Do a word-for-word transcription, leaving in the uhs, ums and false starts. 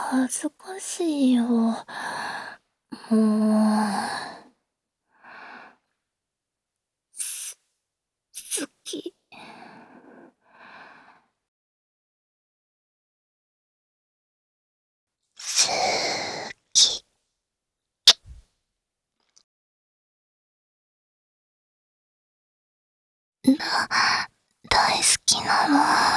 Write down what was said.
恥ずかしいよ。もう。す、好き。すき。な、大好きなの。